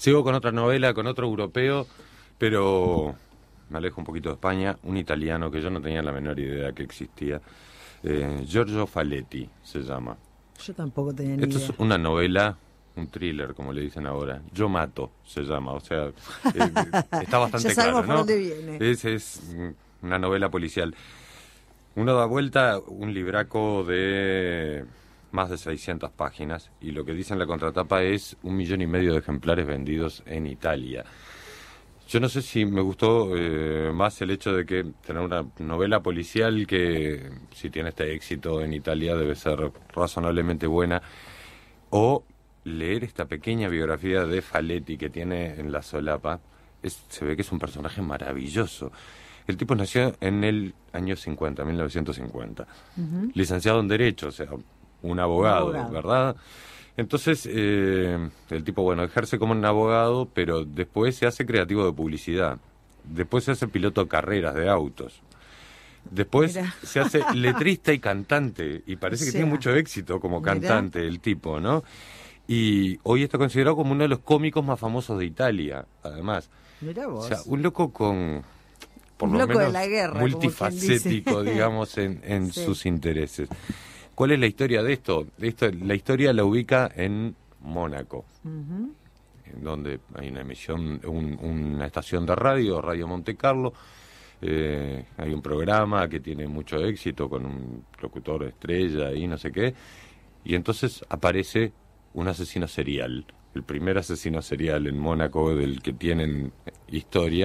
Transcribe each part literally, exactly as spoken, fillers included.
Sigo con otra novela, con otro europeo, pero me alejo un poquito de España, un italiano que yo no tenía la menor idea que existía. Eh, Giorgio Faletti se llama. Yo tampoco tenía ni Esto idea. es una novela, un thriller, como le dicen ahora. Yo mato, se llama. O sea, eh, está bastante ya sabemos claro, por ¿no? dónde viene. Es, es una novela policial. Uno da vuelta un libraco de más de seiscientas páginas y lo que dice en la contratapa es un millón y medio de ejemplares vendidos en Italia. Yo no sé si me gustó eh, más el hecho de que tener una novela policial que, si tiene este éxito en Italia, debe ser razonablemente buena, o leer esta pequeña biografía de Faletti que tiene en la solapa. Es, se ve que es un personaje maravilloso. El tipo nació en el año cincuenta, mil novecientos cincuenta, uh-huh. licenciado en Derecho, o sea, un abogado, un abogado. ¿verdad? Entonces, eh, el tipo, bueno, ejerce como un abogado, pero después se hace creativo de publicidad. Después se hace piloto de carreras de autos. Después Mira. se hace letrista y cantante. Y parece o sea, que tiene mucho éxito como Mira. cantante el tipo, ¿no? Y hoy está considerado como uno de los cómicos más famosos de Italia, además. Mirá vos. O sea, un loco con... por un lo loco menos de la guerra, multifacético, digamos, en, en sí. sus intereses. ¿Cuál es la historia de esto? esto? La historia la ubica en Mónaco, uh-huh. en donde hay una emisión, un, una estación de radio, Radio Monte Carlo. Eh, hay un programa que tiene mucho éxito con un locutor estrella y no sé qué. Y entonces aparece un asesino serial, el primer asesino serial en Mónaco del que tienen historia,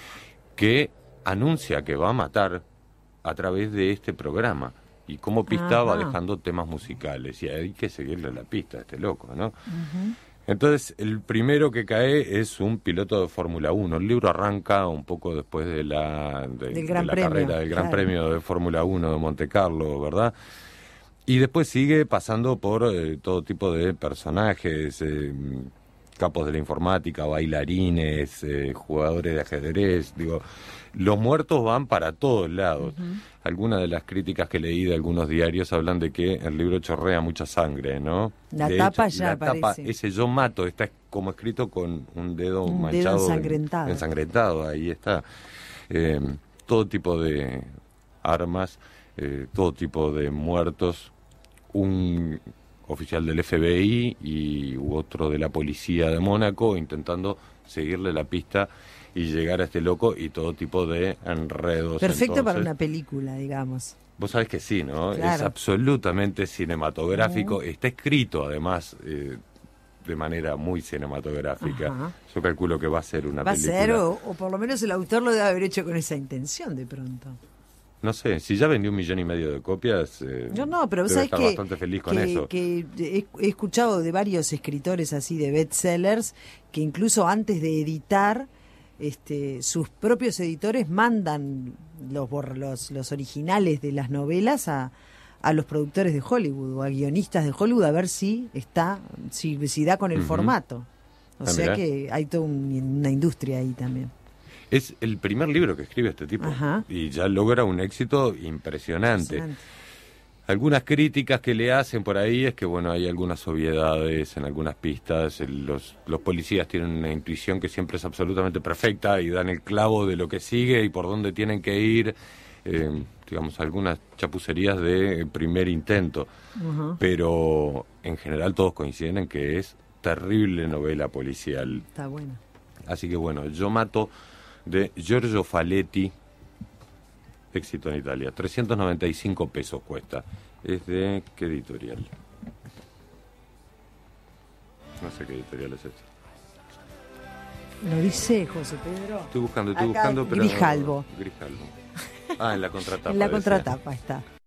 que anuncia que va a matar a través de este programa. Y como pista Ajá. va dejando temas musicales. Y hay que seguirle la pista a este loco, ¿no? Uh-huh. Entonces, el primero que cae es un piloto de Fórmula uno. El libro arranca un poco después de la, de, del gran de la premio, carrera del Gran claro. Premio de Fórmula uno de Monte Carlo, ¿verdad? Y después sigue pasando por eh, todo tipo de personajes, eh, capos de la informática, bailarines, eh, jugadores de ajedrez, digo... Los muertos van para todos lados. Uh-huh. Algunas de las críticas que leí de algunos diarios hablan de que el libro chorrea mucha sangre, ¿no? La de tapa hecho, ya la aparece. tapa, ese yo mato, está como escrito con un dedo un manchado. Dedo ensangrentado. En, ensangrentado, ahí está. Eh, todo tipo de armas, eh, todo tipo de muertos. Un oficial del F B I y u otro de la policía de Mónaco intentando seguirle la pista y llegar a este loco y todo tipo de enredos. Perfecto entonces, para una película, digamos. Vos sabés que sí, ¿no? Claro. Es absolutamente cinematográfico. Uh-huh. Está escrito, además, eh, de manera muy cinematográfica. Ajá. Yo calculo que va a ser una va película. Va a ser, o, o por lo menos el autor lo debe haber hecho con esa intención de pronto. No sé, si ya vendió un millón y medio de copias, eh, yo no, pero debe sabes estar que, bastante feliz con que, eso. Que he, he escuchado de varios escritores así de bestsellers que incluso antes de editar, este, sus propios editores mandan los, los, los originales de las novelas a, a los productores de Hollywood o a guionistas de Hollywood a ver si está, si, si da con el uh-huh. formato. O ah, sea mirá. Que hay toda un, una industria ahí también. Es el primer libro que escribe este tipo. Ajá. Y ya logra un éxito impresionante. impresionante. Algunas críticas que le hacen por ahí es que, bueno, hay algunas obviedades en algunas pistas. Los, los policías tienen una intuición que siempre es absolutamente perfecta y dan el clavo de lo que sigue y por dónde tienen que ir. Eh, digamos, algunas chapucerías de primer intento. Uh-huh. Pero en general todos coinciden en que es terrible novela policial. Está bueno. Así que, bueno, Yo mato, de Giorgio Faletti, éxito en Italia, trescientos noventa y cinco pesos cuesta. ¿Es de qué editorial? No sé qué editorial es esta. Lo dice José Pedro. Estoy buscando, estoy Acá, buscando, pero... Grijalbo. Grijalbo. Ah, en la contratapa. En la contratapa está.